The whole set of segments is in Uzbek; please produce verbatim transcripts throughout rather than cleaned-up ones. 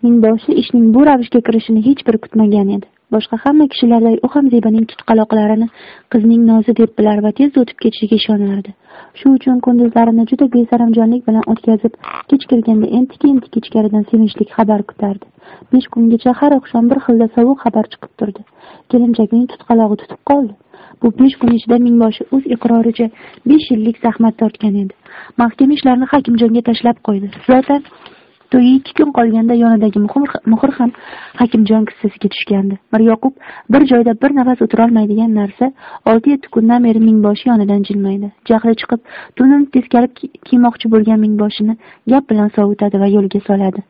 Mingboshi ishning bu ravishga kirishini hech bir kutmagan edi. Boshqa hamma kishilarday u ham Zebaning tutqaloqlarini qizning nozi deb bilar va tez o'tib ketishiga ishonardi. Shu uchun kunduzlarini juda besaramjonlik bilan o'tkazib, kech kirganda entik-entik ichkaridan sevinchli xabar kutardi. besh kungacha har oqshom bir xilda sovuq xabar chiqib turdi. Kelinchakning tutqalog'i tutib qoldi. Bu besh kun ichida Mingboshi o'z iqroricha besh yillik zahmat tortgan edi. Mahkama ishlarni Hakimjonga tashlab qo'ydi. Zotan to'yi ikki kun qolganda yonidagi muhir ham Hakimjon kissasiga tushgandi. Miryoqub bir joyda bir nafas o'tira olmaydigan narsa olti yetti kundan beri Mingboshi yonidan jilmaydi. Jahli chiqib, tunini teskari kiymoqchi bo'lgan Mingboshini gap bilan sovutadi va yo'lga soladi.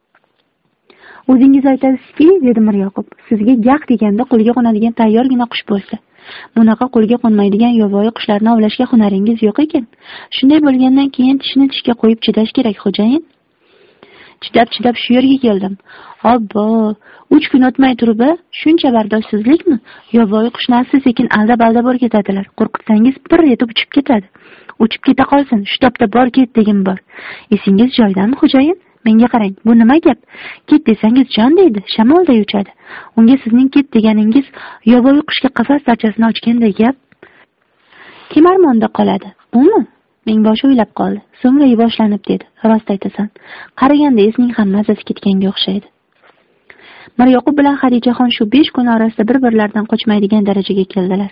O'zingiz aytasizki, dedi Miryoqub, sizga gaq deganda qo'lga qo'nadigan tayyorgina qush bo'lsa, bunaqa qo'lga qo'nmaydigan yovvoyi qushlarni ovlashga hunaringiz yo'q ekan. Shunday bo'lgandan keyin tishni tishga qo'yib chidash kerak, xo'jayin. Chidab-chidab shu yerga keldim. Obbo, uch kun o'tmay turib, shuncha bardoshsizlikmi? Yovvoyi qushni sekin aldab-aldab o'rgatadilar. Qo'rqitsangiz bir etib uchib ketadi. Uchib keta qolsin, shu topda bor ket degim bor. Esingiz joyidami, xo'jayin? Menga qarang, bu nima gap? Ket desangiz jon deydi, shamolday uchadi. Unga sizning ket deganingiz yovvoyi qushga qafas darchasini ochganday gap. Kim armonda qoladi? Umi? Mingboshi o'ylab qoldi. So'ngra yuvoshlanib dedi. Rost aytasan. Qaraganda esning ham mazasi ketganga o'xshaydi. Miryoqub bilan Xadichaxon shu besh kun orasida bir-birlaridan qochmaydigan darajaga keldilar.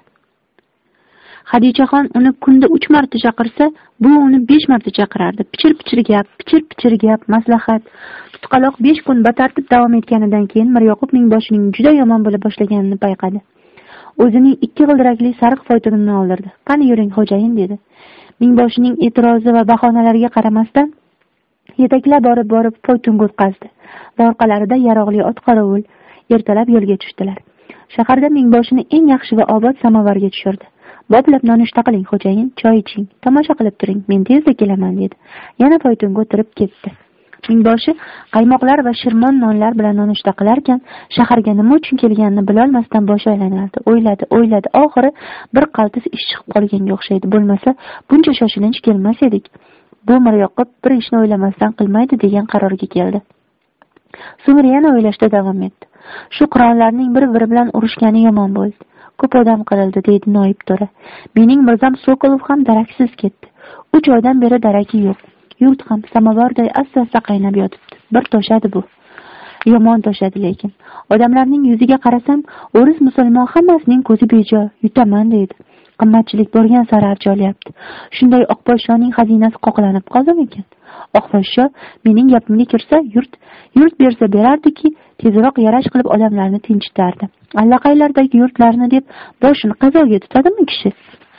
Xadichaxon uni kunda uch marta chaqirsa, bu uni besh marta chaqirardi. Pichir-pichir gap, pichir-pichir gap, maslahat. Tutqaloq besh kun batartib davom etganidan keyin Miryoqub Mingboshining juda yomon bo'la boshlaganini payqadi. O'zining ikki g'ildirakli sariq foytonini oldirdi. "Qani yuring, xo'jayin", dedi. Mingboshining e'tirozi va bahonalariga qaramasdan yetaklab borib-borib foytonga o'tqazdi. Va orqalarida yarog'li ot qorovul ertalab yo'lga tushdilar. Shaharda Mingboshini eng yaxshi va obod samovarga tushirdi. "Boplab nonushta qiling, xo'jayin, choy iching, tomosha qilib turing, men tezda kelaman", dedi. Yana foytonga o'tirib ketdi. Mingboshi qaymoqlar va shirmon nonlar bilan nonushta qilarkan, shaharga nima uchun kelganini bilolmasdan boshi aylanardi. O'yladi, o'yladi, oxiri bir qaltis ish chiqib qolganga o'xshaydi. Bo'lmasa, buncha shoshilinch kelmas edik. Bu Miryoqub bir ishni o'ylamasdan qilmaydi degan qarorga keldi. So'ngra yana o'ylashda davom etdi. Shu qirollarning bir-biri bilan urushgani yomon bo'ldi. Ko'p odam qirildi, deydi noib to'ra. Mening mirzam Sokolov ham daraksiz ketdi. uch oydan beri daraki yo'q. Yurt ham samovarday asta-asta qaynab yotibdi. Bir toshadi bu. Yomon toshadi lekin. Odamlarning yuziga qarasam, o'ris musulmon hammasining ko'zi bejo, yutaman deydi. Qimmatchilik borgan sari arjolyapti. Shunday Oqposhshoning xazinasi qoqlanib qoldimi ekan? Oqposhsho mening gapimga kirsa, yurt yurt bersa berardiki, tezroq yarash qilib odamlarni tinchitardi. Allaqaylardagi yurtlarni deb boshini qazoga tutadimi kishi?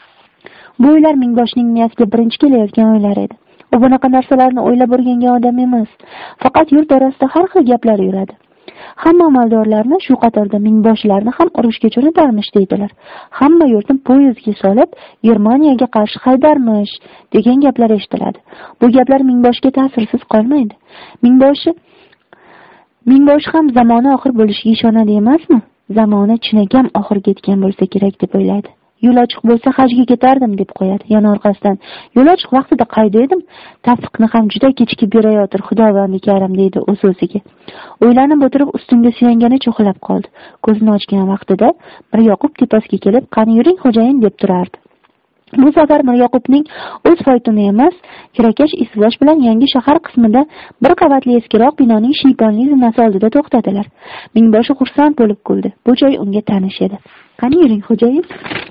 Bu o'ylar Mingboshining miyasiga birinchi kelayotgan o'ylar edi. U bunaqa narsalarni o'ylab o'rgangan odam emas. Faqat yurt orasida har xil gaplar yuradi. Hamma amaldorlarni shu qatorda Mingboshilarni ham urushga jo'natarmish deydilar. Hamma yurtni poyezdga solib, Germaniyaga qarshi haydarmish degan gaplar eshitiladi. Bu gaplar Mingboshiga ta'sirsiz qolmaydi. Mingboshi Mingboshi ham zamoni oxir bo'lishiga ishonadi emasmi? Zamoni chinakam oxirga yetgan bo'lsa kerak deb o'ylaydi. Yo'l ochiq bo'lsa hajga ketardim deb qo'yadi. Yana orqasidan yo'l ochiq vaqtida qayda edim? Tasdiqni ham juda kechikib berayotir, Xudovandi karim, deydi o'z o'ziga. O'ylanib o'tirib ustunga suyanganicha uxlab qoldi. Ko'zini ochgan vaqtida Miryoqub tepasiga kelib, "Qani yuring, xo'jayin", deb turardi. Bu safar Miryoqubning o'z foytoni emas, kirakash izvosh bilan yangi shahar qismida bir qavatli eskiroq binoning shiyponli zinasi oldida to'xtadilar. Mingboshi xursand bo'lib kuldi. Bu joy unga tanish edi. "Qani yuring, xo'jayin.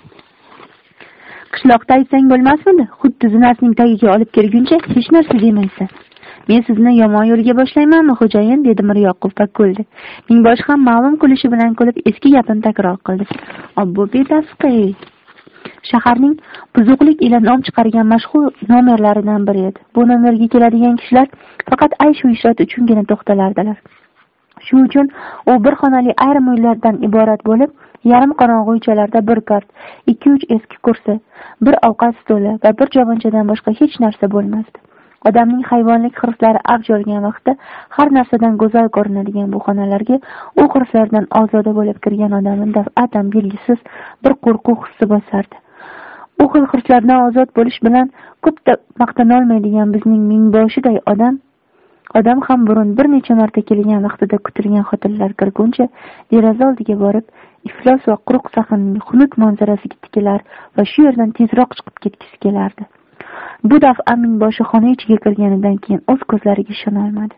Qishloqda aytsang bo'lmasmidi? Xuddi zinasining tagiga olib kelguncha hech narsa demaysan. Men sizni yomon yo'lga boshlaymanmi, xo'jayin?" dedi Miryoqub va kuldi. Mingboshi ham ma'lum kulishi bilan kulib eski gapini takror qildi. "Obbo, betasqi. Shaharning buzuqlik ila nom chiqargan mashhur nomerlaridan biri edi. Bu nomerga keladigan kishilar faqat aysh va ishrat uchungina to'xtalardilar. Shu uchun u bir xonali ayrim uylardan iborat bo'lib, yarim qorong'u uychalarda bir kart, ikki uch eski kursi, bir ovqat stoli va bir jovonchadan boshqa hech narsa bo'lmasdi. Odamning hayvonlik hirslari avj olgan vaqtda har narsadan go'zal ko'rinadigan bu xonalarga u hirslardan ozoda bo'lib kirgan odamning daf'atan belgisiz bir qo'rquv hissi bosardi. U xil hirslardan ozod bo'lish bilan ko'p maqtanolmaydigan bizning Mingboshiday odam Odam ham burun bir necha marta kelgan vaqtida kutilgan xotinlar kirguncha deraza oldiga borib iflos va quruq sahnning xunuk manzarasiga tikilar va shu yerdan tezroq chiqib ketgisi kelardi. Bu daf'a mingboshi xona ichiga kirganidan keyin o'z ko'zlariga ishona olmadi.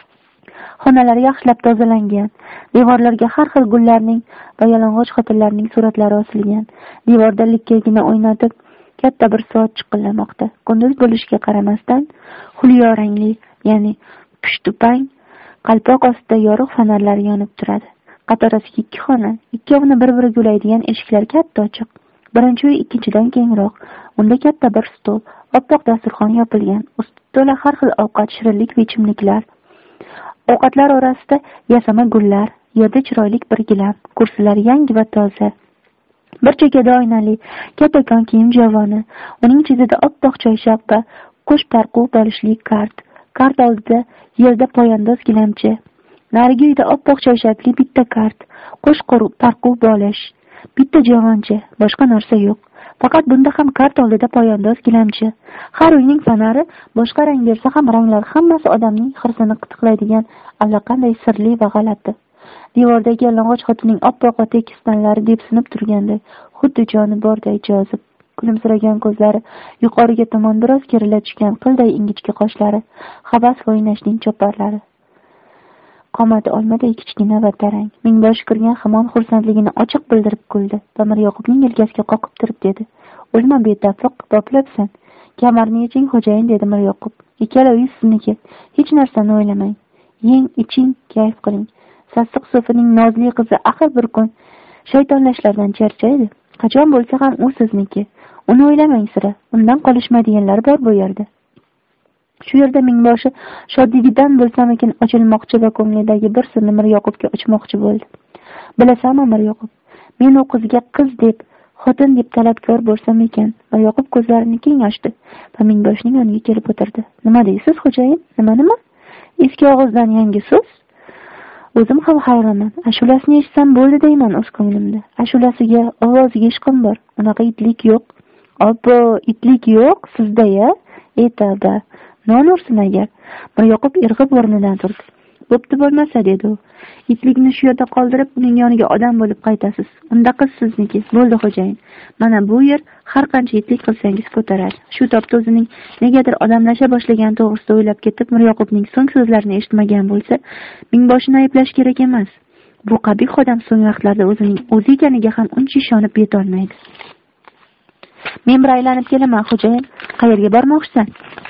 Xonalar yaxshilab tozalangan, devorlarga har xil gullarning va yalang'och xotinlarning suratlari osilgan. Devorda likkagina o'ynatib katta bir soat chiqillamoqda. Kunduz bo'lishiga qaramasdan xulyo rangli, ya'ni pushtupang qalpoq ostida yorug' fonarlar yonib turadi. Qatorasiga ikki xona, ikkovini bir-biriga ulaydigan eshiklar katta ochiq. Birinchi uy ikkinchidan kengroq. Unda katta bir stol, oppoq dasturxon yopilgan. Usti to'la har xil ovqat, shirinlik va ichimliklar. Ovqatlar orasida yasama gullar, yerda chiroyli bir gilam, kursilar yangi va toza. Bir chekada oynali, kattakon kiyim javoni, uning chetida oppoq choyshab va qo'sh parquv bo'lishli kart. Kart oldida yerda poyandoz gilamcha. Narigi uyda oppoq choyshabli bitta kart, qo'sh parquv bo'lish, bitta javoncha, boshqa narsa yo'q. Faqat bunda ham kart oldida poyandoz gilamcha. Har uyning fonari boshqa rang bersa ham ranglar hammasi odamning hirsini qitiqlaydigan allaqanday sirli va g'alati. Devordagi yalang'och xotinning oppoq va tekis tanlari depsinib turganday, xuddi joni borday jozib. Kulimsiragan ko'zlari, yuqoriga tomon biroz kerila tushgan qilday ingichka qoshlari, havas va o'ynashning choparlari. Qomati olmaday kichkina va tarang. Mingboshi kirgan hamon xursandligini ochiq bildirib kuldi va Miryoqubning yelkasiga qoqib turib dedi: "O'lma betafliq, boplabsan. Kamarni yeching xo'jayin", dedi Miryoqub. "Ikkala uy sizniki. Hech narsani o'ylamang. Yeng, iching, kayf qiling. Sassiq so'fining nozli qizi axir bir kun shaytonlashlardan charchaydi. Qachon bo'lsa ham u sizniki. Uni o'ylamang sira. Undan qolishmaydiganlar bor bu yerda." Shu yerda mingboshi shodligidan bo'lsamikin ochilmoqchi va ko'nglidagi bir sirni Miryoqubga ochmoqchi bo'ldi. "Bilasanmi Miryoqub, men u qizga qiz deb, xotin deb talabkor bo'lsam ekan." Miryoqub ko'zlarini keng ochdi va mingboshning yoniga kelib o'tirdi. "Nima deysiz xo'jayin? Nima nima? Eski og'izdan yangi so'z? O'zim ham hayronman. Ashulasini eshitsam bo'ldi deyman o'z ko'nglimda. Ashulasiga, ovoziga ishqim bor. Unaqa itlik yo'q." "Obbo, itlik yo'q sizda-ya? Ey tavba. Non ursin agar." Miryoqub irg'ib o'rnidan turdi. "Bo'pti bo'lmasa", dedi u. "Itlikni shu yerda qoldirib, uning yoniga odam bo'lib qaytasiz. Unda qiz sizniki. Bo'ldi xo'jayin. Mana bu yer har qancha itlik qilsangiz ko'taradi." Shu topda o'zining negadir odamlasha boshlagani to'g'risida o'ylab ketib, Miryoqubning so'ng so'zlarini eshitmagan bo'lsa, mingboshini ayblash kerak emas. Bu qabih odam so'ng vaqtlarda o'zining o'zi ekaniga ham uncha ishonib yetolmaydi. "Men bir aylanib kelaman xo'jayin. Qayerga bormoqchisan?"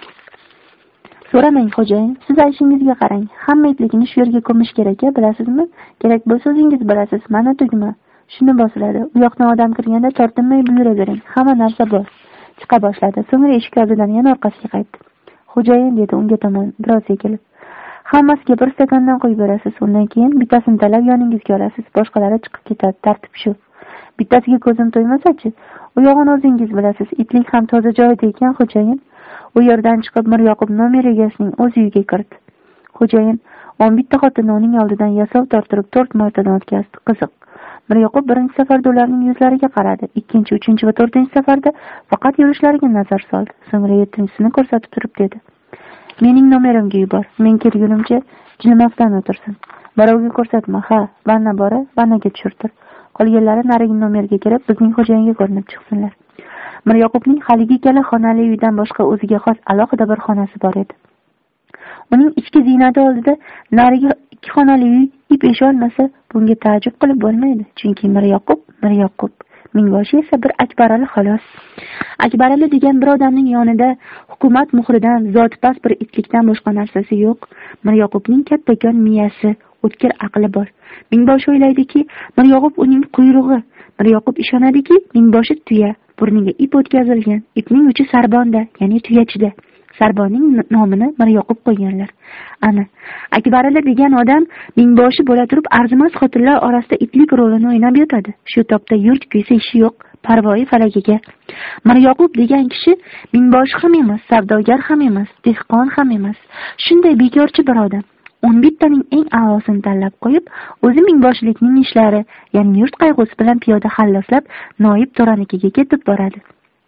"So'ramang xo'jayin, siz ayshingizga qarang. Hamma itlikni shu yerga ko'mish kerak-a, bilasizmi? Kerak bo'lsa o'zingiz bilasiz. Mana tugma. Shuni bosiladi. U yoqdan odam kirganda tortinmay buyuravering. Hamma narsa bor." Chiqa boshladi. So'ngra eshik oldidan yana orqasiga qaytdi. "Xo'jayin", dedi unga tomon biroz egilib. "Hammasiga bir stakandan quyib berasiz. Undan keyin bittasini talab yoningizga olasiz. Boshqalari chiqib ketadi. Tartib shu. Bittasiga ko'zim to'ymasa-chi? U yog'ini o'zingiz bilasiz. Itlik ham toza joyida ekan xo'jayin." U yerdan chiqib Miryoqub nomer egasining o'z uyiga kirdi. Xo'jayin o'n bitta xotinni uning oldidan yasov tortirib to'rt martadan o'tkazdi. Qiziq. Miryoqub birinchi safarda ularning yuzlariga qaradi. Ikkinchi, uchinchi va to'rtinchi safarda faqat yurishlariga nazar soldi. So'ngra yetti-inchisini ko'rsatib turib dedi: "Mening nomerimga yubor. Men kelgunimcha jilmasdan o'tirsin. Birovga ko'rsatma. Ha, vanna bora, vannaga tushirtir. Qolganlari narigi nomerga kirib, bizning xo'jayinga ko'rinib chiqsinlar." Miryoqubning haligi ikkala xonali uydan boshqa o'ziga xos alohida bir xonasi bor edi. Uning ichki ziynati oldida narigi ikki xonali uy ip esholmasa, bunga ta'jub qilib bo'lmaydi. Chunki Miryoqub, Miryoqub, mingboshi esa bir Akbarali xolos. Akbarali degan bir odamning yonida hukumat muhridan, zoti past bir itlikdan boshqa narsasi yo'q. Miryoqubning kattakon miyasi, o'tkir aqli bor. Mingboshi o'ylaydiki, Miryoqub uning quyrug'i. Miryoqub ishonadiki, mingboshi tuya. Burniga ip o'tkazilgan. Ipning uchi sarbonda, ya'ni tuyachida. Sarbonning nomini Miryoqub qo'yganlar. Ana, Akbarali degan odam mingboshi bo'la turib arzimas xotinlar orasida itlik rolini o'ynab yotadi. Shu topda yurt kuysa ishi yo'q, parvoyi falagiga. Miryoqub degan kishi mingboshi ham emas, savdogar ham emas, dehqon ham emas. Shunday bekorchi bir odam. o'n bittaning eng a'losini tanlab qo'yib, o'zi mingboshilikning ishlari, ya'ni yurt qayg'usi bilan piyoda halloslab, noib to'ranikiga ketib boradi.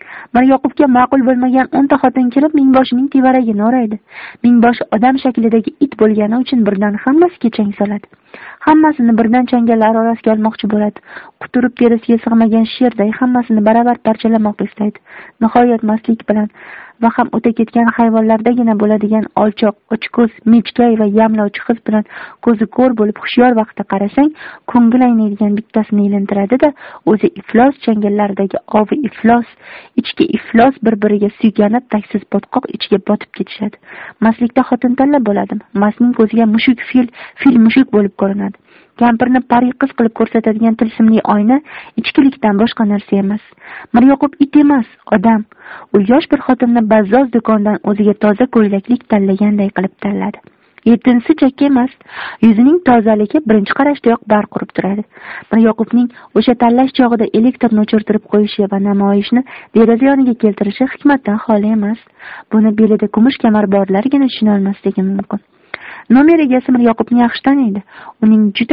Miryoqubga ma'qul bo'lmagan o'nta xotin kirib mingboshining tevaragini o'raydi. Mingboshi odam shaklidagi it bo'lgani uchun birdan hammasiga chang soladi. Hammasini birdan changallar orasiga olmoqchi bo'ladi. Quturib terisiga sig'magan sherday hammasini baravar parchalamoqqa istaydi. Nihoyat mastlik bilan va ham o'ta ketgan hayvonlardagina bo'ladigan olchoq, ochko'z, mechkay va yamlovchi qiz bilan ko'zi ko'r bo'lib hushyor vaqtda qarasang, ko'ngil aynaydigan bittasini ilintiradi-da, o'zi iflos changallaridagi ovi iflos, ichki iflos bir-biriga suyganib taksiz botqoq ichiga botib ketishadi. Mastlikda xotin tanlab bo'ladimi? Mastning ko'ziga mushuk fil, fil mushuk bo'lib ko'rinadi. Kampirni pari qiz qilib ko'rsatadigan tilsimli oyna ichkilikdan boshqa narsa emas. Miryoqub it emas, odam. U yosh bir xotinni bazzoz do'kondan o'ziga toza ko'ylaklik tanlaganday qilib tanladi. Yettinchisi chakka emas, yuzining tozaligi birinchi qarashdayoq barq urib turadi. Miryoqubning o'sha tanlash chog'ida elektrni o'chirtirib qo'yishi va namoyishni deraza yoniga keltirishi hikmatdan xoli emas. Buni belida kumush kamar borlargina tushuna olmasligi mumkin. Nomer egasi Miryoqubni yaxshi taniydi. Uning juda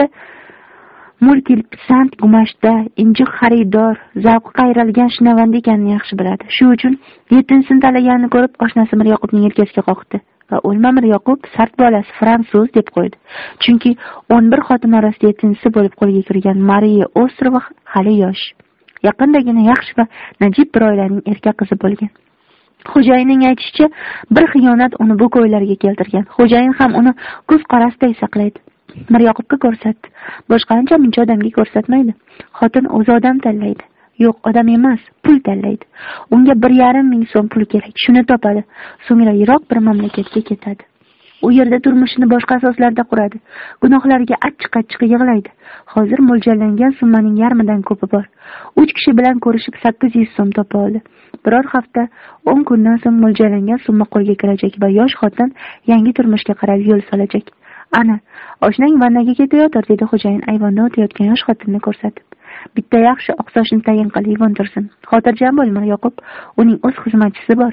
mulkilpisand gumashda, injiq xaridor, zavqi qayrilgan shinavand ekanini yaxshi biladi. Shu uchun yettinchisini tanlaganini ko'rib, oshnasi Miryoqubning yelkasiga qoqdi va o'lma Miryoqub sart bolasi fransuz deb qo'ydi. Chunki o'n bir xotin orasida yettinchisi bo'lib qo'lga kirgan Mariya Ostrova hali yosh. Yaqindagina yaxshi va najib bir oilaning erkak qizi bo'lgan. Xo'jayinning aytishicha, bir xiyonat uni bu ko'ylarga keltirgan. Xo'jayin ham uni ko'z qarasiday saqlaydi. Miryoqubga ko'rsatdi. Boshqa ancha muncha odamga ko'rsatmaydi. Xotin o'zi odam tanlaydi. Yo'q, odam emas, pul tanlaydi. Unga bir yarim ming so'm pul kerak. Shuni topadi. So'ngra yiroq bir mamlakatga ketadi. U yerda turmushini boshqa asoslarda quradi. Gunohlariga achchiq-achchiq yig'laydi. Hozir mo'ljallangan summaning yarmidan ko'pi bor. uch kishi bilan ko'rishib sakkiz yuz so'm topa oldi. Biror hafta, o'n kundan so'ng mo'ljallangan summa qo'lga kirajak va yosh xotin yangi turmushga qarab yo'l solajak. Ana, oshnang vannaga ketayotir, dedi xo'jayin ayvonda o'tayotgan yosh xotinni ko'rsatib. Bitta yaxshi oq sochni tayin qil, yuvontirsin. Xotirjam bo'l, Miryoqub, uning o'z xizmatchisi bor.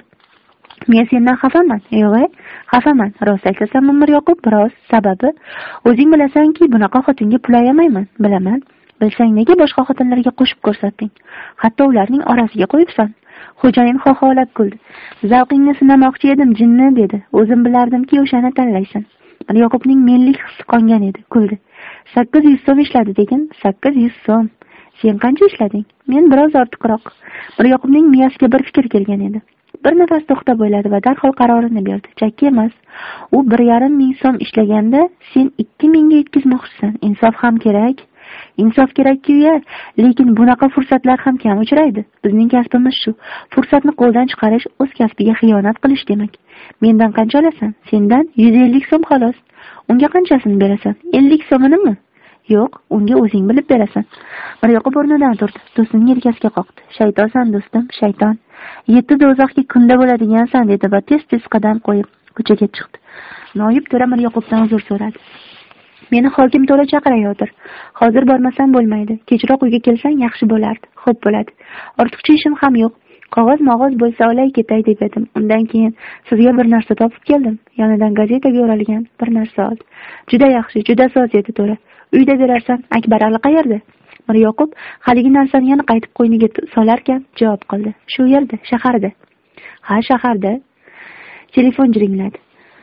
Men sendan xafaman. Yo'q, xafaman. Rost aytasanmi, Miryoqub? Biroz. Sababi, o'zing bilasanki, bunaqa xotinga pul ayamayman. Bilaman. Bilsang nega boshqa xotinlarga qo'shib ko'rsatding? Hatto ularning orasiga qo'yibsan. Xo'jayin xoxolab kuldi. Zavqingni sinamoqchi edim, jinni, dedi. O'zim bilardimki, o'shani tanlaysan. Miryoqubning menlik hissi qongan edi, kuldi. sakkiz yuz so'm ishladi degin? sakkiz yuz so'm. Sen qancha ishlading? Men biroz ortiqroq. Miryoqubning miyasiga bir fikr kelgan edi. Bir nafas to'xtab o'yladi va darhol qarorini berdi. Chakki emas. U bir yarim ming so'm ishlaganda sen ikki mingga yetkazmoqchisan. Insof ham kerak. Insof kerak-ku-ya, lekin bunaqa fursatlar ham kam uchraydi. Bizning kasbimiz shu. Fursatni qo'ldan chiqarish o'z kasbiga xiyonat qilish demak. Mendan qancha olasan? Sendan yuz ellik so'm xolos. Unga qanchasini berasan? ellik so'minimi? Yo'q, unga o'zing bilib berasan. Miryoqub o'rnidan turdi, do'stining yelkasiga qoqdi. Shaytonsan, do'stim, shayton. Yetti do'zaxga kunda bo'ladigansan, dedi va tez-tez qadam qo'yib ko'chaga chiqdi. Noyib to'ra Miryoqubdan uzr so'radi. Meni hokim to'la chaqirayotir. Hozir bormasam bo'lmaydi. Kechroq uyga kelsang yaxshi bo'lardi. Xo'p bo'ladi. Ortiqcha ishim ham yo'q. Qog'oz-mog'oz bo'lsa olay ketay deb edim. Undan keyin sizga bir narsa topib keldim. Yonidan gazetaga o'ralgan bir narsa oldi. Juda yaxshi, juda soz edi to'la. Uyda berarsan, Akbar Ali qayerda? Miryoqub haligi narsani yana qaytib qo'yniga solarkan javob qildi. Shu yerda, shaharda. Ha, shaharda. Telefon jiringladi.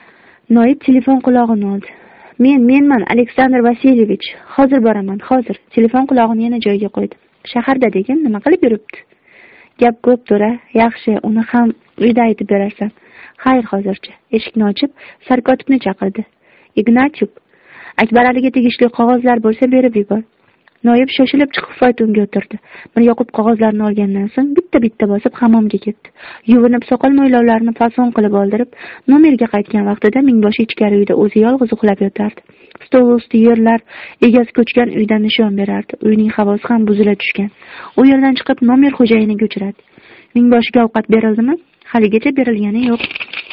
Noib telefon qulog'ini oldi. Men, menman, Aleksandr Vasilyevich. Hozir boraman, hozir. Telefon qulog'ini yana joyiga qo'ydi. Shaharda degin, nima qilib yuribdi? Gap ko'p to'ra, yaxshi, uni ham uyda aytib berarsan. Xayr, hozircha. Eshikni ochib, sarkotibni chaqirdi. Ignatyuk, Akbar Aliga tegishli qog'ozlar bo'lsa berib yubor. Noib shoshilib chiqib faytonga o'tirdi. Miryoqub qog'ozlarni olgandan so'ng bitta-bitta bosib hammomga ketdi. Yuvinib soqol mo'ylovlarini fason qilib oldirib, nomerga qaytgan vaqtida mingboshi ichkari uyda o'zi yolg'iz uxlab yotardi. Stol usti yerlar egasi ko'chgan uydan nishon berardi. Uyning havosi ham buzila tushgan. U yerdan chiqib nomer xo'jayiniga uchradi. Mingboshiga ovqat berildimi? Haligacha berilgani yo'q.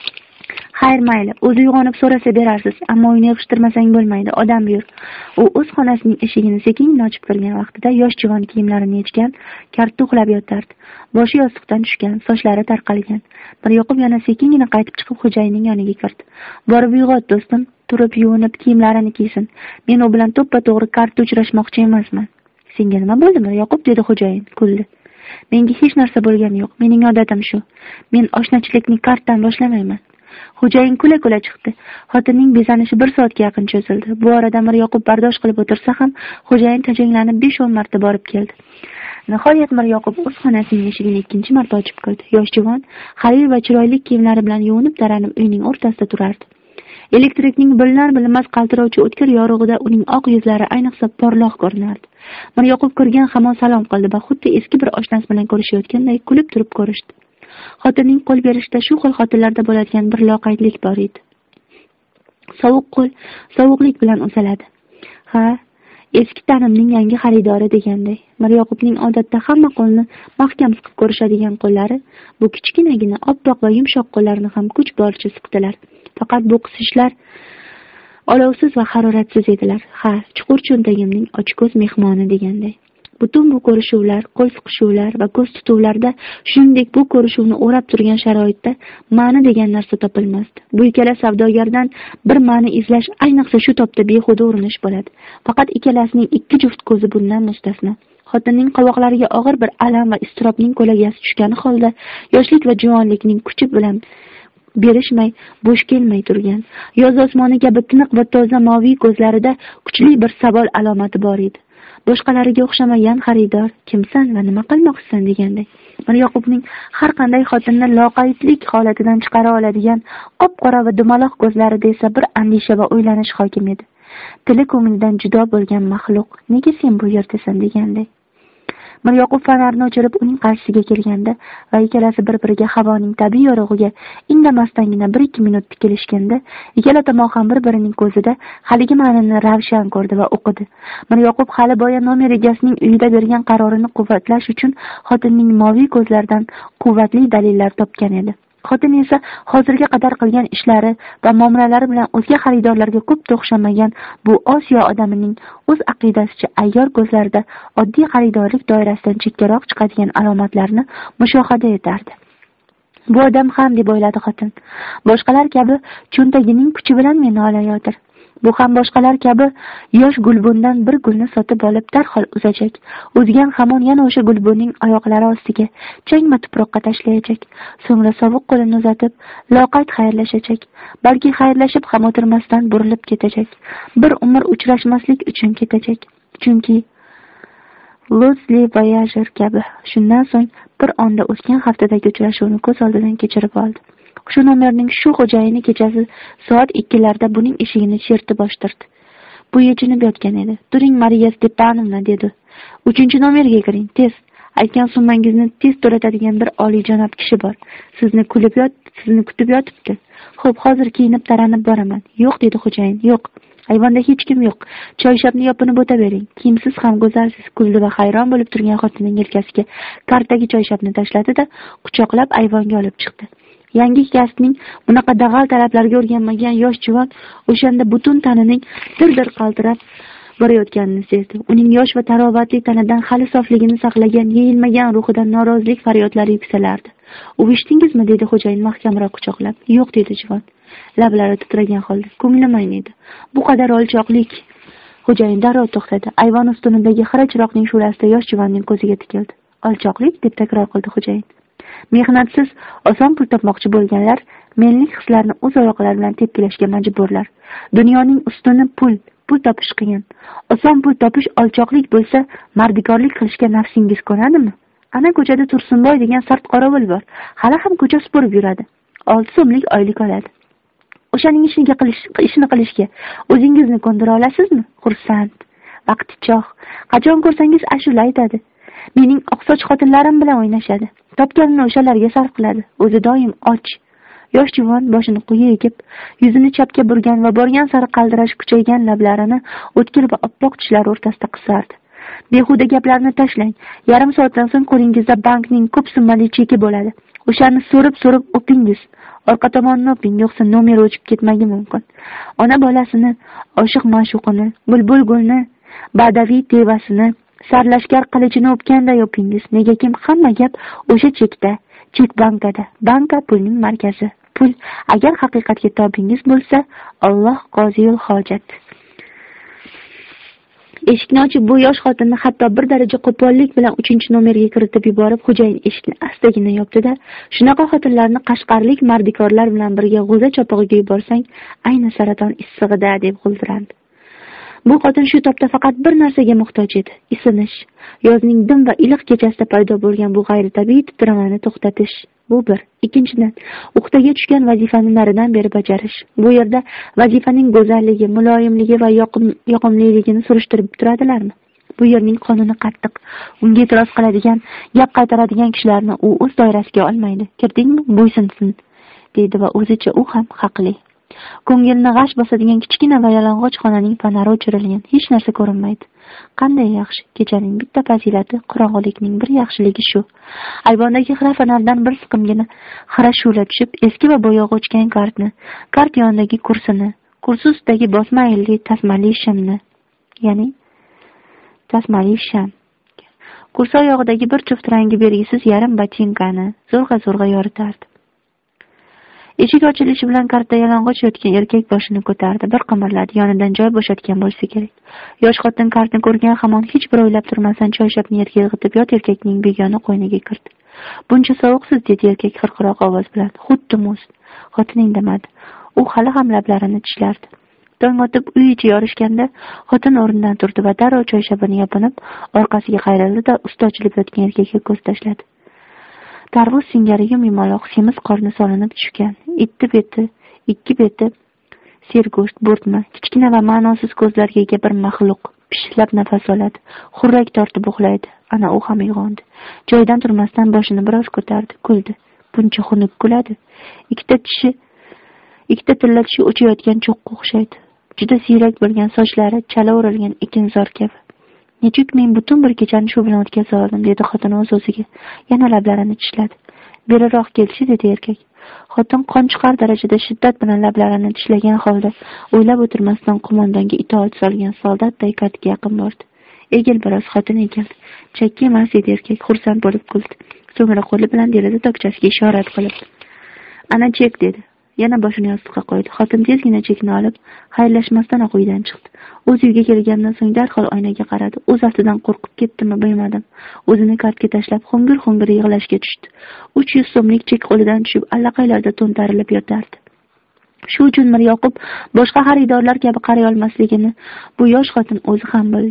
Xayr, mayli, o'zi uyg'onib so'rasa berarsiz, ammo uyni yig'ishtirmasang bo'lmaydi, odam buyur. U o'z xonasining eshigini sekin ochib kirgan vaqtida yosh juvon kiyimlarini yechgan, katta uxlab yotardi. Boshi yostiqdan tushgan, sochlari tarqalgan. Miryoqub yana sekingina qaytib chiqib xo'jayinning yoniga kirdi. Borib uyg'ot, do'stim, turib yuvinib kiyimlarini kiysin. Men u bilan to'ppa-to'g'ri kartda uchrashmoqchi emasman. Senga nima bo'ldi, Miryoqub, dedi xo'jayin, kuldi. Menga hech narsa bo'lgani yo'q. Mening odatim shu. Men oshnachilikni kartdan boshlamayman. Xo'jayin kula-kula chiqdi. Xotinning bezanishi bir soatga yaqin cho'zildi. Bu orada Miryoqub bardosh qilib o'tirsa ham, xo'jayin tajanglanib besh o'n marta borib keldi. Nihoyat Miryoqub o'z xonasining eshigini ikkinchi marta ochib kirdi. Yosh juvon, xalil va chiroyli kiyimlari bilan yuvinib taranib uyning o'rtasida turardi. Elektrikning bilinar-bilinmas qaltirovchi o'tkir yorug'ida uning oq yuzlari ayniqsa porloq ko'rinardi. Miryoqub kirgan hamon salom qildi va xuddi eski bir oshnasi bilan ko'rishayotganday kulib turib ko'rishdi. Xotinning qo'l berishda shu xil xotinlarda bo'ladigan bir loqaydlik bor edi. Sovuq qo'l sovuqlik bilan uzaladi. Ha, eski tanimning yangi xaridori deganday. Miryoqubning odatda hamma qo'lni mahkam siqib ko'rishadigan qo'llari bu kichkinagina oppoq va yumshoq qo'llarni ham kuch boricha siqdilar. Faqat bu qisishlar olovsiz va haroratsiz edilar. Ha, chuqur cho'ntagimning ochko'z mehmoni deganday. Butun bu ko'rishuvlar, qo'l siqishuvlar va ko'z tutuvlarda, shuningdek bu ko'rishuvni o'rab turgan sharoitda ma'ni degan narsa topilmasdi. Bu ikkala savdogardan bir ma'ni izlash ayniqsa shu topda behuda urinish bo'ladi. Faqat ikkalasining ikki juft ko'zi bundan mustasno. Xotinning qovoqlariga og'ir bir alam va iztirobning ko'lagasi tushgani holda, yoshlik va juvonlikning kuchi bilan berishmay, bo'sh kelmay turgan. Yoz osmoni kabi tiniq va toza moviy ko'zlarida kuchli bir savol alomati bor edi. Boshqalariga o'xshamagan xaridor, kimsan va nima qilmoqchisan deganday. Miryoqubning har qanday xotinni loqaydlik holatidan chiqara oladigan qop-qora va dumaloq ko'zlarida esa bir andisha va o'ylanish hokim edi. Tili ko'nglidan judo bo'lgan maxluq, nega sen bu yerdasan deganday. Miryoqub fonarni o'chirib uning qarshisiga kelganda va ikkalasi bir-biriga havoning tabiiy yorug'iga indamasdangina bir ikki minut tikilishganda, ikkala tomon ham bir-birining ko'zida haligi ma'noni ravshan ko'rdi va o'qidi. Miryoqub hali boya nomer egasining uyida bergan qarorini quvvatlash uchun xotinning moviy ko'zlaridan quvvatli dalillar topgan edi. Xotin esa hozirga qadar qilgan ishlari va muomalalari bilan o'zga xaridorlarga ko'p o'xshamagan bu Osiyo odamining o'z aqidasicha ayyor ko'zlarida oddiy xaridorlik doirasidan chekkaroq chiqadigan alomatlarni mushohada etardi. Bu odam ham deb o'yladi xotin. Boshqalar kabi cho'ntagining kuchi bilan meni olayotir. Bu ham boshqalar kabi yosh gulbundan bir gulni sotib olib darhol uzajak. O'zgan hamon yana o'sha gulbunning oyoqlari ostiga changma tuproqqa tashlayajak. So'ngra sovuq qo'lini uzatib, loqayd xayrlashajak. Balki xayrlashib ham o'tirmasdan burilib ketajak. Bir umr uchrashmaslik uchun ketajak. Chunki Losli Voyager kabi. Shundan so'ng bir onda o'tgan haftadagi uchrashuvni ko'z oldidan kechirib oldi. Shu nomerning shu xo'jayini kechasi soat ikkilarda buning eshigini chertib ochtirdi. Bu yechinib yotgan edi. "Turing, Mariya Stepanovna" dedi. "uchinchi nomerga kiring, tez. Aytgan summangizni tez to'latadigan bir oliyjanob kishi bor. Sizni kulib yot, sizni kutib yotibdi." "Xo'p, hozir kiyinib taranib boraman." "Yo'q" dedi xo'jayin. "Yo'q. Ayvonda hech kim yo'q. Choyshobni yopinib o'tabering. Kiyimsiz ham go'zalsiz." Kuldi va hayron bo'lib turgan xotining yelkasiga kartdagi choyshobni tashladi-da, quchoqlab ayvonga olib chiqdi. Yangi kasbning bunaqa dag'al talablarga o'rganmagan yosh juvon o'shanda butun tanining dir-dir qaltirab borayotganini sezdi. Uning yosh va tarovatli tanidan hali sofligini saqlagan, yeyilmagan ruhidan norozilik faryodlari yuksalardi. "Uvishtingizmi?" dedi xo'jayin mahkamroq quchoqlab. "Yo'q" dedi juvon, lablari titragan holda. "Ko'nglim ayniydi. Bu qadar olchoqlik." Xo'jayin darrov to'xtadi. Ayvon ustunidagi xira chiroqning shulasida yosh juvonning ko'ziga tikildi. "Olchoqlik?" deb takror qildi xo'jayin. Mehnatsiz oson pul topmoqchi bo'lganlar menlik hislarni o'z oyoqlari bilan tepkilashga majburlar. Dunyoning ustuni pul, pul topish qiyin. Oson pul topish olchoqlik bo'lsa, mardikorlik qilishga nafsingiz ko'nadimi? Ana ko'chada Tursunboy degan sart qorovul bor. Hali ham ko'cha supurib yuradi. olti so'mlik oylik oladi. O'shaning ishiga qilish, ishini qilishga o'zingizni ko'ndira olasizmi? Xursand, vaqti choq. Qachon ko'rsangiz ashula aytadi. Mening oqsoch xotinlarim bilan o'ynashadi. Topganini o'shalarga sarf qiladi. O'zi doim och. Yosh juvon boshini quyi egib, yuzini chapga burgan va borgan sari qaldirash kuchaygan lablarini o'tkir va oppoq tishlari o'rtasida qisardi. "Behuda gaplarni tashlang. Yarim soatdan so'ng qo'lingizda bankning ko'p summali cheki bo'ladi. O'shani so'rib-so'rib o'pingiz. Orqa tomonni o'ping, yo'qsa nomer o'chib ketmagi mumkin. Ona bolasini, oshiq ma'shuqini, bulbul gulni, badaviy tevasini, sarlashkar qilichini o'pganday o'pingiz. Negakim hamma gap o'sha chekda, chek bankada. Banka pulning markazi. Pul agar haqiqatga tobingiz bo'lsa, Alloh qoziyul hojat." eshikni ochib bu yosh xotinni hatto bir daraja qo'pollik bilan uchinchi nomerga kiritib yuborib, xo'jayin eshikni astagina yopdi-da, shunaqa xotinlarni qashqarlik mardikorlar bilan birga g'o'za chopig'iga yuborsang, ayni saraton issig'ida deb g'uldirandi. Bu xotin shu topda faqat bir narsaga muhtoj edi, isinish. Yozning dim va iliq kechasida paydo bo'lgan bu g'ayritabiiy titramani to'xtatish. Bu bir. Ikkinchidan, o'qitaga tushgan vazifani naridan beri bajarish. Bu yerda vazifaning go'zalligi, muloyimligi va yoqimliligini surishtirib turadilarmi? Bu yerning qonuni qattiq. Unga e'tiroz qiladigan, gap qaytaradigan kishilarni u o'z doirasiga olmaydi. Kirdingmi? Bo'ysunsin, deydi va o'zicha u ham haqli. Ko'ngilni g'ash bosadigan kichkina va yalang'och xonaning fonari o'chirilgan, hech narsa ko'rinmaydi. Qanday yaxshi, kechaning bitta fazilati, qorong'ulikning bir yaxshiligi shu. Ayvondagi xira fonardan bir siqimgina xira shu'la tushib, eski va bo'yog'i o'chgan kartni, kart yonidagi kursini, kursi ustidagi bosma ayilli tasmali shimni, ya'ni tasmali sham. Kursi oyog'idagi bir juft rangi belgisiz yarim botinkani zo'rg'a-zo'rg'a yoritardi. Eshik ochilishi bilan kartda yalang'och yotgan erkak boshini ko'tardi, bir qimirladi, yonidan joy bo'shatgan bo'lsa kerak. Yosh xotin kartni ko'rgan hamon hech bir o'ylab turmasdan choyshabni yerga yig'itib yot erkakning begona qo'yniga kirdi. "Buncha sovuqsiz", dedi erkak xirqiroq ovoz bilan. Xuddi muz. Xotin indamadi. U hali ham lablarini tishlardi. Tong otib uy ichi yorishganda xotin o'rnidan turdi va darrov choyshabini yopinib, orqasiga qayrildi-da, usti ochilib yotgan erkakka ko'z tashladi. Tarvuz singari yumaloq semiz qorni solinib tushgan, itti beti, ikki beti sergo'sht, bo'rtma, kichkina va ma'nosiz ko'zlarga ega bir maxluq pishlab nafas oladi, xurrak tortib uxlaydi. Ana u ham uyg'ondi. Joyidan turmasdan boshini biroz ko'tardi, kuldi. Buncha xunuk kuladi. Ikkita tishi, ikkita tilla tishi o'chayotgan cho'qqa o'xshaydi. Juda siyrak bo'lgan sochlari chala o'ralgan ekinzor kabi. "Nechuk men butun bir kechani shu bilan o'tkaza oldim", dedi xotin o'z o'ziga. Yana lablarini tishladi. "Beriroq kelchi", dedi erkak. Xotin qon chiqar darajada shiddat bilan lablarini tishlagan holda o'ylab o'tirmasdan qo'mondonga itoat solgan soldatday kartga yaqin bordi. "Egil biroz, xotin egil". "Chakki emas", dedi erkak xursand bo'lib kuldi. So'ngra qo'li bilan deraza tokchasiga ishorat qilib, "Ana chek", dedi. Yana boshini yostiqqa qo'ydi. Xotin tezgina chekni olib, xayrlashmasdan uydan chiqdi. O'z uyiga kelgandan so'ng darhol oynaga qaradi. O'z aftidan qo'rqib ketdimi, bilmadim. O'zini kartga tashlab xo'ngir-xo'ngir yig'lashga tushdi. uch yuz so'mlik chek qo'lidan tushib, allaqaylarda to'ntarilib yotardi. Shu uchun Miryoqub boshqa xaridorlar kabi qaray olmasligini bu yosh xotin o'zi ham bildi.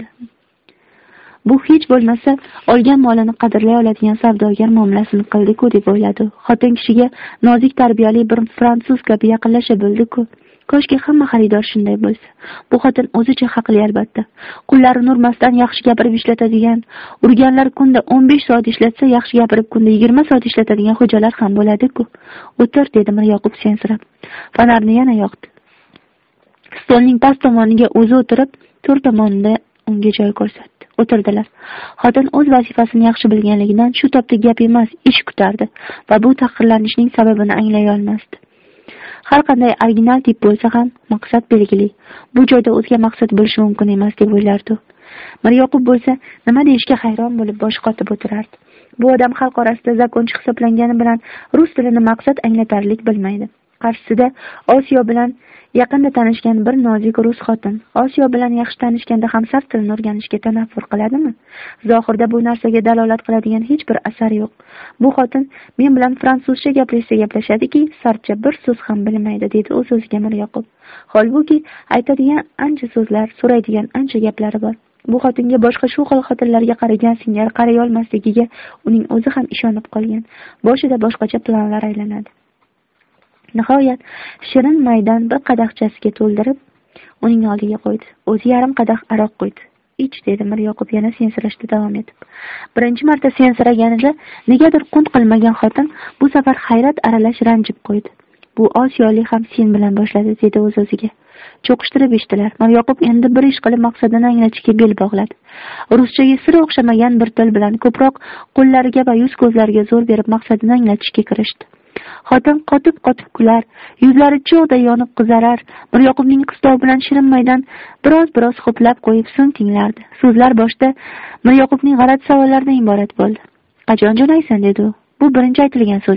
Bu hech bo'lmasa olgan molini qadrlay oladigan savdogar muomalasini qildi-ku deb o'yladi. Xotin kishiga nozik tarbiyali bir fransuz kabi yaqinlasha bildi-ku. Koshki hamma xaridor shunday bo'lsa. Bu xotin o'zicha haqli albatta. Qullari nurmasdan yaxshi gapirib ishlatadigan, urganlar kunda o'n besh soat ishlatsa, yaxshi gapirib kunda yigirma soat ishlatadigan xo'jalar ham bo'ladi-ku. "O'tir", dedi Miryoqub sensirab. Fonarni yana yoqdi. Stolning past tomoniga o'zi o'tirib, to'rt tomonida unga joy ko'rsatdi. O'tirdilar. Xotin o'z vazifasini yaxshi bilganligidan shu topda gap emas, ish kutardi va bu tahqirlanishning sababini anglay olmasdi. Har qanday original tip bo'lsa ham maqsad belgili. Bu joyda o'zga maqsad bo'lishi mumkin emas deb o'ylardi. Miryoqub bo'lsa, nima deyishga hayron bo'lib bosh qotib o'tirardi. Bu odam xalq orasida zakonchi hisoblangani bilan rus tilini maqsad anglatarlik bilmaydi. Qarshisida Osiyo bilan yaqinda tanishgan bir nozik rus xotin. Osiyo bilan yaxshi tanishganda ham sars tilini o'rganishga tanaffur qiladimi? Zohirda bu narsaga dalolat qiladigan hech bir asar yo'q. Bu xotin men bilan fransuzcha gaplashsa gaplashadiki, sarcha bir so'z ham bilmaydi, dedi o'z o'ziga Miryoqub. Holbuki aytadigan ancha so'zlar, so'raydigan ancha gaplari bor. Bu xotinga boshqa shu xil xotinlarga qaragan singari qaray olmasligiga uning o'zi ham ishonib qolgan. Boshida boshqacha planlar aylanadi. Nihoyat shirin maydan bir qadahchasiga to'ldirib uning oldiga qo'ydi. O'zi yarim qadah aroq qo'ydi. "Ich", dedi Miryoqub yana sensirashda davom etib. Birinchi marta sensiraganida negadir qunt qilmagan xotin bu safar hayrat aralash ranjib qo'ydi. "Bu osiyolik ham sen bilan boshladi", dedi o'z o'ziga. Cho'qishtirib eshitdilar. Miryoqub endi bir ish qilib maqsadini anglatishga bel bog'ladi. Ruschaga sira o'xshamagan bir til bilan ko'proq qo'llariga va yuz ko'zlariga zo'r berib maqsadini anglatishga kirishdi. Xotin qotib-qotib kular, yuzlari cho'g'day yonib qizarar. Miryoqubning qistovi bilan shirin maydan biroz-biroz xo'plab qo'yib so'ng tinglardi. So'zlar boshda Miryoqubning g'alati savollaridan iborat bo'ldi. "Qachon jo'naysan?" dedi u. Bu birinchi aytilgan so'z edi.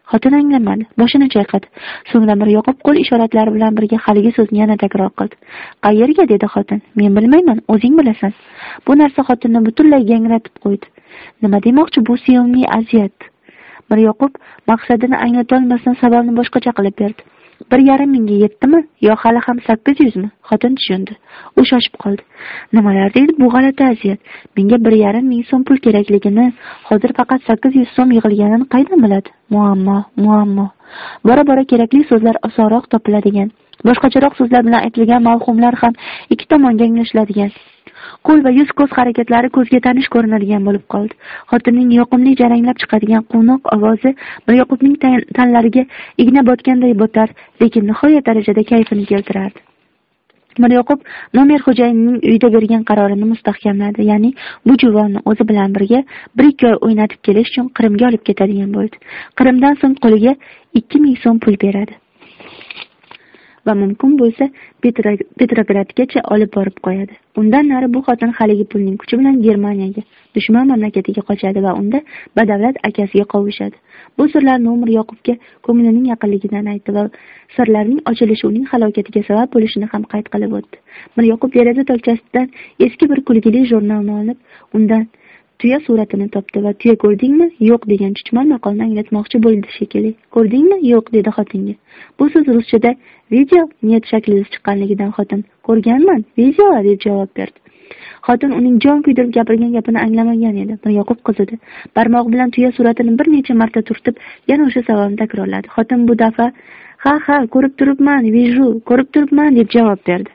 Xotin anglamadi, boshini chayqadi. So'ngra Miryoqub qo'l ishoratlari bilan birga haligi so'zni yana takror qildi. "Qayerga?" dedi xotin. "Men bilmayman, o'zing bilasan." Bu narsa xotinni butunlay gangratib qo'ydi. Nima demoqchi bu sevimli aziyat? Miryoqub maqsadini anglatolmasdan savolni boshqacha qilib berdi. bir yarim mingga yetdimi yo hali ham sakkiz yuz mi? Xotin tushundi. U shoshib qoldi. Nimalar deydi bu g'alati aziyat? Menga bir yarim ming so'm pul kerakligini, hozir faqat sakkiz yuz so'm yig'ilganini qaydan biladi? Muammo, muammo. Bora-bora kerakli so'zlar osonroq topiladigan, boshqacharoq so'zlar bilan aytilgan mavhumlar ham ikki tomonga anglashiladigan. Qo'l va yuz ko'z harakatlari ko'zga tanish ko'rinadigan bo'lib qoldi. Xotinning yoqimli jaranglab chiqadigan quvnoq ovozi Miryoqubning tanlariga igna botganday botar, lekin nihoyat darajada kayfini keltirardi. Miryoqub nomer xo'jayinining uyida bergan qarorini mustahkamladi, ya'ni bu juvonni o'zi bilan birga bir ikki oy o'ynatib kelish uchun Qrimga olib ketadigan bo'ldi. Qrimdan so'ng qo'liga ikki ming so'm pul beradi. Va mumkin bo'lsa Petrogradgacha olib borib qo'yadi. Undan nari bu xotin haligi pulning kuchi bilan Germaniyaga, dushman mamlakatiga qochadi va unda badavlat akasiga qovushadi. Bu sirlarni Umr Yoqubga ko'nglining yaqinligidan aytdi va sirlarning ochilishi uning halokatiga sabab bo'lishini ham qayd qilib o'tdi. Miryoqub deraza tokchasidan eski bir kulgili jurnalni olib, undan tuya suratini topdi va "Tuya ko'rdingmi?" "Yo'q" degan chuchmal maqolni anglatmoqchi bo'ldi shekilli. "Ko'rdingmi?" "Yo'q" dedi xotinga. Bu so'z ruschada "video" niyat shaklida chiqqanligidan xotin "Ko'rganman, video" deb javob berdi. Xotin uning jon kuydirib gapirgan gapini anglamagan edi. Miryoqub qizidi. Barmog'i bilan tuya suratini bir necha marta turtib, yana o'sha savolni takrorladi. Xotin bu daf'a "Ha, ha, ko'rib turibman, viju, ko'rib turibman" deb javob berdi.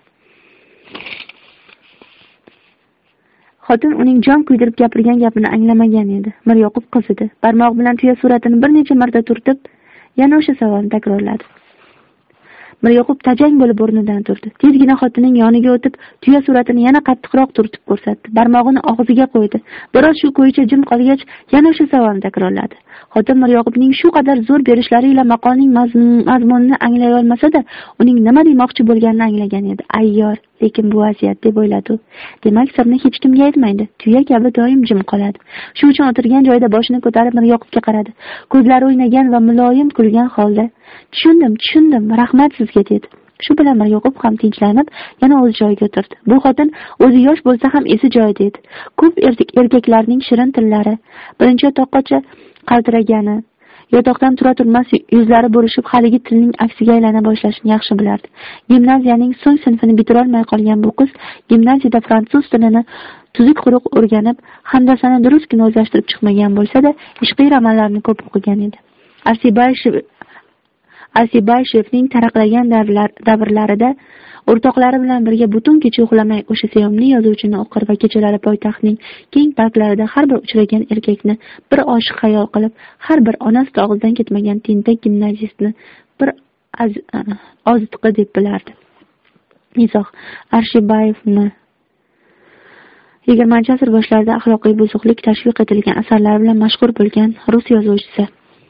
Xotin uning jon kuydirib gapirgan gapini anglamagan edi. Miryoqub qizidi. Barmog'i bilan tuya suratini bir necha marta turtib, yana o'sha savolni takrorladi. Miryoqub tajang bo'lib o'rnidan turdi. Tezgina xotining yoniga o'tib, tuya suratini yana qattiqroq turtib ko'rsatdi. Barmog'ini og'ziga qo'ydi. Biroz shu ko'yicha jim qolgach, yana o'sha savolni takrorladi. Xotin Miryoqubning shu qadar zo'r berishlari bilan maqolning mazmunini anglay olmasa-da, uning nima demoqchi bo'lganini anglagan edi. Ayyor, lekin bu vaziyat deb o'yladi u. Demak, sirni hech kimga aytmaydi. Tuya kabi doim jim qoladi. Shu uchun o'tirgan joyida boshini ko'tarib Miryoqubga qaradi. Ko'zlari o'ynagan va muloyim kulgan holda, "Tushundim, tushundim, rahmat sizga" dedi. Shu bilan Miryoqub ham tinchlanib, yana o'z joyiga o'tirdi. Bu xotin o'zi yosh bo'lsa ham esi joyida edi. Ko'p erkaklarning shirin tillari, birinchi yotoqqacha qaltiragani, yotoqdan tura turmas yuzlari bo'lishib, haligi tilning aksiga aylana boshlashini yaxshi bilardi. Gimnaziyaning so'ng sinfini bitirolmay qolgan bu qiz gimnaziyada fransuz tilini tuzuk quruq o'rganib, hamdasani durustgina o'zlashtirib chiqmagan bo'lsa-da, ishqiy romanlarni ko'p o'qigan edi. Arsibayev Arsibayevning taraqlagan davrlarida o'rtoqlari bilan birga butun kecha uxlamay o'sha sevimli yozuvchini o'qir va kechalari poytaxtning keng parklarida har bir uchragan erkakni bir oshiq xayol qilib, har bir onasi og'zidan ketmagan tentak gimnazistni bir ozitqi deb bilardi. Izoh: Arshibayevni yigirmanchi asr boshlarida axloqiy buzuqlik tashviq etilgan asarlari bilan mashhur bo'lgan rus yozuvchisi.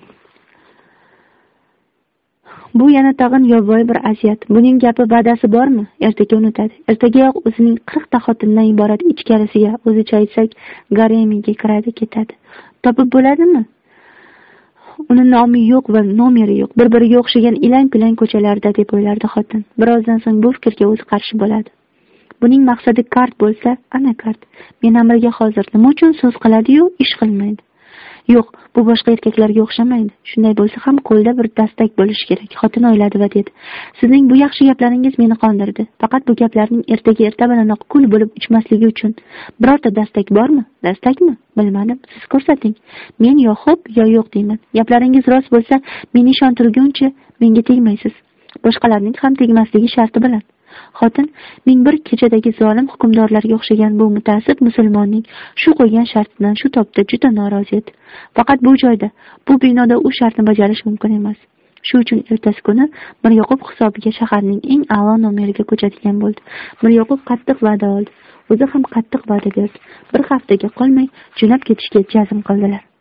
Bu yana tag'in yovvoyi bir aziyat. Buning gapi va'dasi bormi? Ertaga unutadi. Ertagayoq o'zining qirqta xotindan iborat ichkarisiga, o'zicha aytsak, garemiga kiradi, ketadi. Topib bo'ladimi? Uni nomi yo'q va nomeri yo'q. Bir-biriga o'xshagan ilang-pilang ko'chalarda deb o'ylardi xotin. Birozdan so'ng bu fikrga o'zi qarshi bo'ladi. Buning maqsadi kart bo'lsa, ana kart. Men amriga hozir. Nima uchun so'z qiladi-yu, ish qilmaydi? Yo'q, bu boshqa erkaklarga o'xshamaydi. Shunday bo'lsa ham qo'lda bir dastak bo'lishi kerak. Xotin o'yladi va dedi: "Sizning bu yaxshi gaplaringiz meni qondirdi. Faqat bu gaplarning ertaga erta bilanoq kul bo'lib uchmasligi uchun birorta dastak bormi? Dastakmi? Bilmadim. Siz ko'rsating. Men yo xo'p, yo yo'q deyman. Gaplaringiz rost bo'lsa, meni ishontirguncha menga tegmaysiz. Boshqalarning ham tegmasligi sharti bilan." Xotin ming bir kechadagi zolim hukmdorlarga o'xshagan bu mutaassib musulmonning shu qo'ygan shartidan shu topda juda norozi edi. Faqat bu joyda, bu binoda u shartni bajarish mumkin emas. Shu uchun ertasi kuni Miryoqub hisobiga shaharning eng a'lo nomeriga ko'chadigan bo'ldi. Miryoqub qattiq va'da oldi. O'zi ham qattiq va'da berdi. Bir haftaga qolmay jo'nab ketishga jazm qildilar.